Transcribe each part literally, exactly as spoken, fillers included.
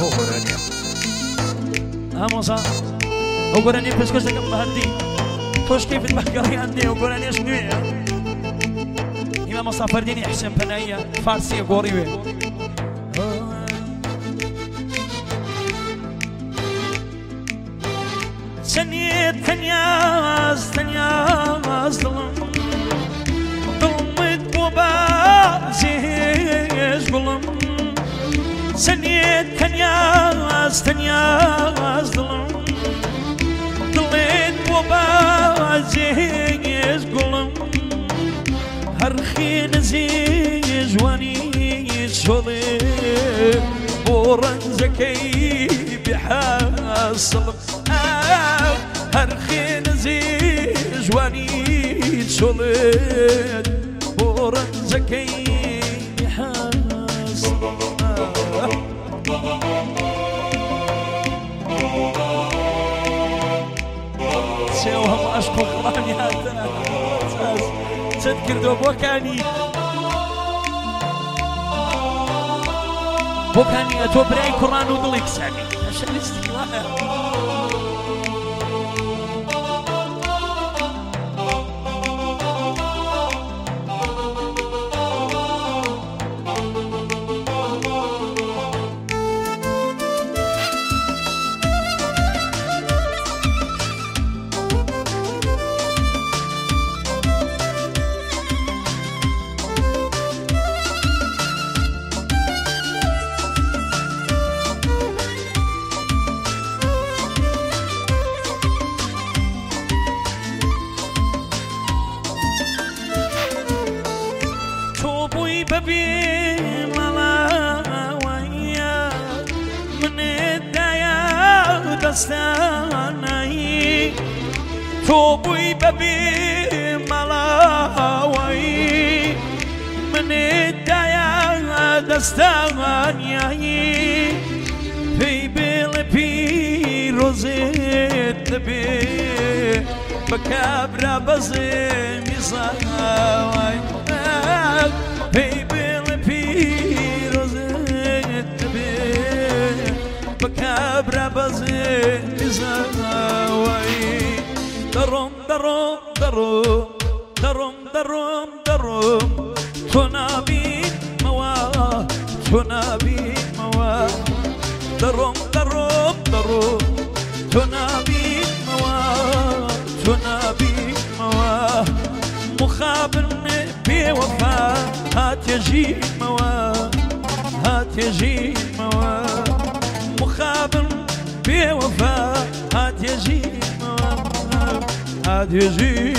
هۆگۆرانێ ئامۆزا هۆگۆرانێ پێشکەش دەکەم بە هەردی تۆش کەیفت بەگەڵیان دێ هۆگۆرانێش نوێیە ئیمام مۆسا فەردینی حسێن پەناییە فارسیە گۆڕی وێ چەندێت تەنیاز تەنیاز دڵم دڵمت بۆ بازێژ گوڵم چەندێت تەنیاز تەنیاز دڵم دڵێت بۆ بازێژ گوڵم هەر خێنەزێ جوانی چۆڵێ بۆ ڕەنجەکەی بحاسڵم هەر خێنەزێ جوانی چۆڵێت بۆ ڕەنجەکەی بحاسڵم چێو هەموو عەشق و قوڵانی هاتە چەند کردۆ بۆکانی بۆکانی ئەتۆ برای کوڕان و دڵی کسانی هەشەویستی وایە ببي ملاوية من الدايا دستاني توبي ببي ملاوي من الدايا دستاني في بلبي روزيت بي بكابرا بزي مزاوي Hey, Billy Pirozet be, Bacabra bazet izawai. Darom, darom, darom, darom, darom, darom. Tunabi mawa, tunabi mawa. Darom, darom, darom. Tunabi mawa, tunabi mawa. مخابن بوفا هات يجي موا هات يجي موا مخابن بوفا هات يجي موا هات يجي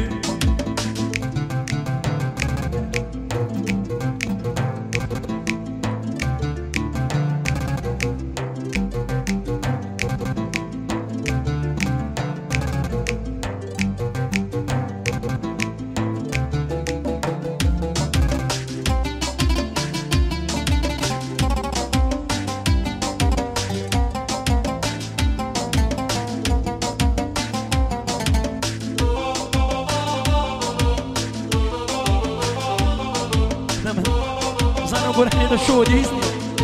ونحن نشود يزني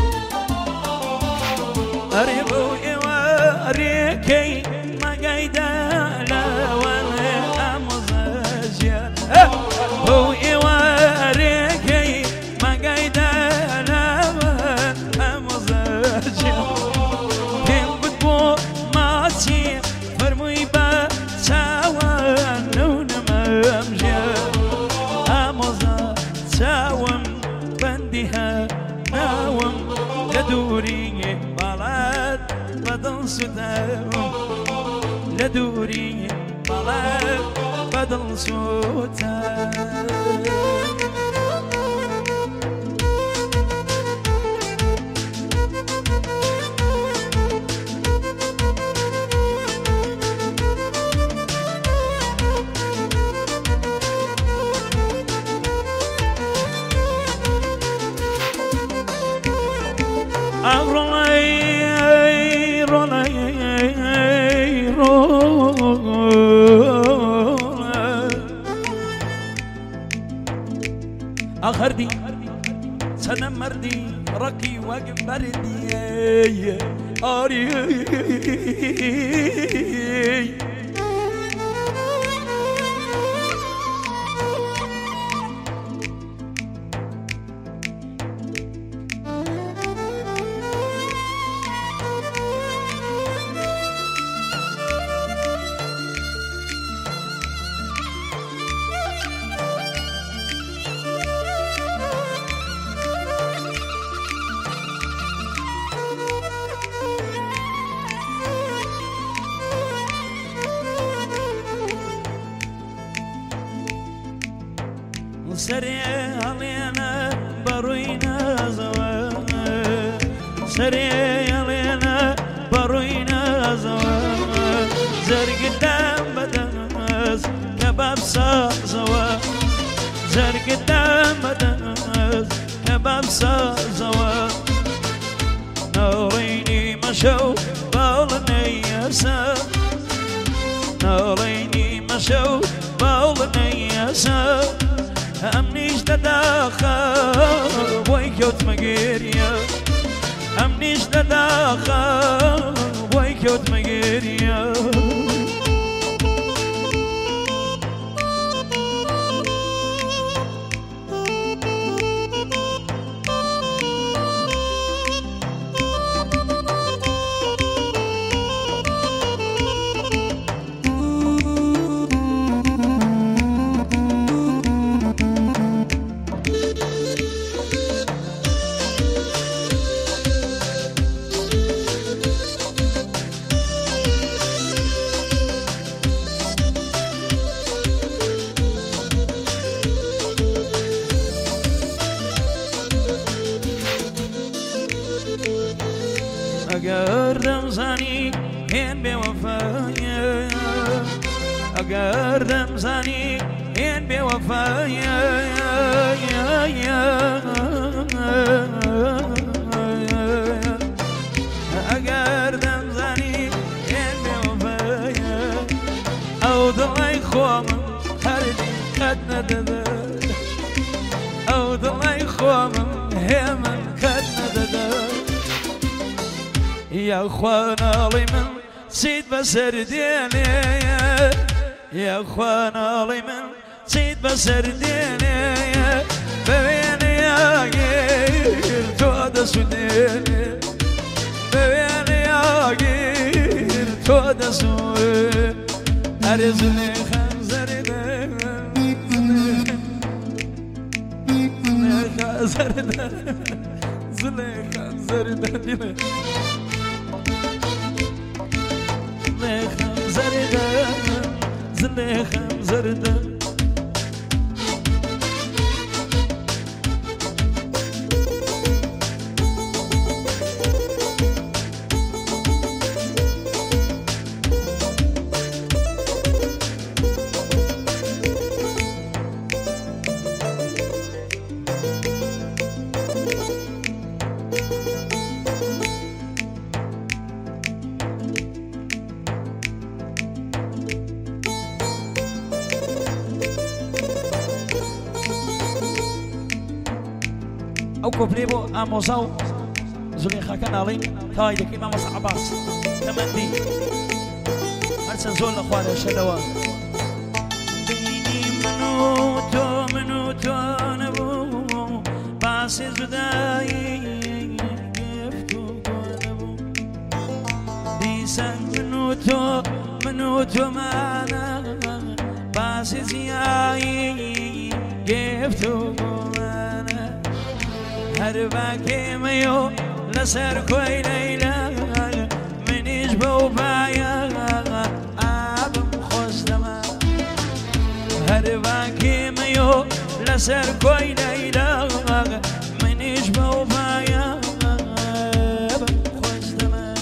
أريبو أريكي ما قايدة لا ولا أمزاجيا هو أريكي ما قايدة لا ولا أمزاجيا كم بدبو ما تي فرمي بساوى نون ممجيا أمزا ساوم بندها ناوم لدوري بلد بدن سداوم لدوري بلد بدن سداوم رولي رولي رولي آخر دی سنم مردی ركي وقبردي آري سريع علينا بروينا زواج سريع علينا بروينا زواج زر قدام بدمس كباب صار زواج زر قدام بدمس كباب صار زواج ناريني مشوا بالني يسا ناريني مشوا بالني يسا امنيش تداخل بويكوت مقيريا امنيش تداخل بويكوت مقيريا اگر دمزانی این بی‌وفایه اگر دمزانی این بی‌وفایه اگر دمزانی این بی‌وفایه او دلای خوام هردی قد نداده او دلای خوام همن قد نداده يا اخوانا لي من سيد بسرديني يا اخوانا لي من سيد بسرديني ببيني يا غير تود سوديني ببيني يا غير تود سوديني ارزني خنزردين خنزردين زليخا زردين زليخا زردين زليخا زردين او كوبليبو اموزاو زليخا كنالين تايدك امام عباس تمندي مرسن زول اخواني شدوا ديني منو تو منو تو نبو باس زداي يفتو نبو ديسان منو تو منو تو معنا باس زياي يفتو هرباكي ميو لسر كوي ليلى من يجبو بايا آبم خزدما هرباكي ميو لسر كوي ليلى من يجبو بايا آبم خزدما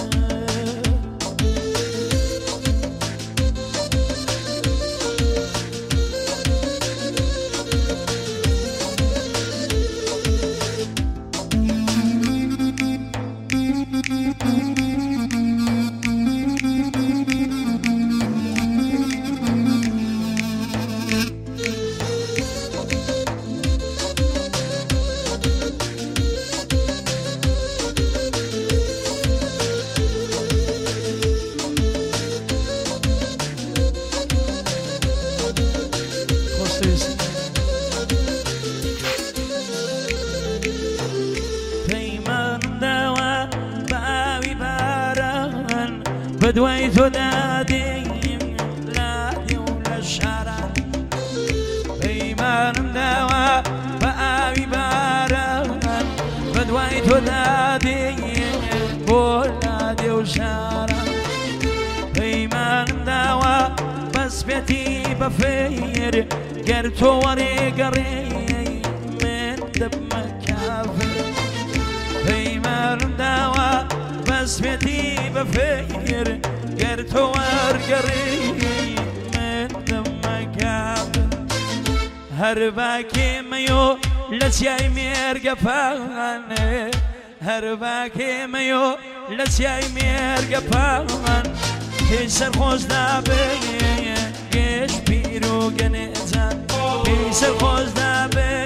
بدوي تنادي لادي ولا الشارع بيمان مداوى بآبي باران بدوي تنادي بولادي وشارع بيمان مداوى بس بيتي بفير قرتو وري قري من دم كافر بيمان مداوى بس بيتي بفير قرتو ورقري من دم كافر هرباكي ميو لسياي ميرقفان هرباكي ميو لسياي ميرقفان كيسر خوز دابي قيش بيرو قنيزان كيسر خوز دابي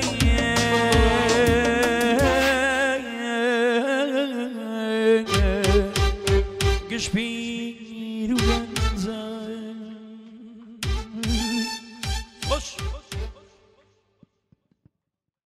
قيش بيرو